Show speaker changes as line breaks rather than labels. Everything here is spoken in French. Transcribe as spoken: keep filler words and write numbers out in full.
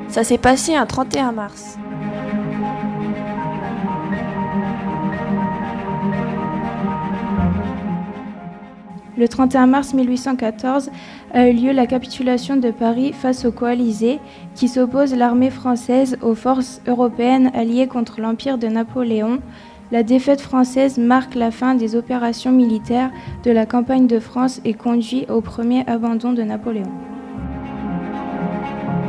Ça s'est passé un trente et un mars.
Le trente et un mars mille huit cent quatorze a eu lieu la capitulation de Paris face aux coalisés qui s'opposent l'armée française aux forces européennes alliées contre l'Empire de Napoléon. La défaite française marque la fin des opérations militaires de la campagne de France et conduit au premier abandon de Napoléon.